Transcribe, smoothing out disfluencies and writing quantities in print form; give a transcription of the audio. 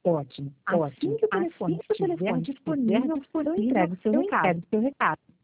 Ótimo, ótimo. Assim que o telefone estiver disponível, eu entrego o seu recado.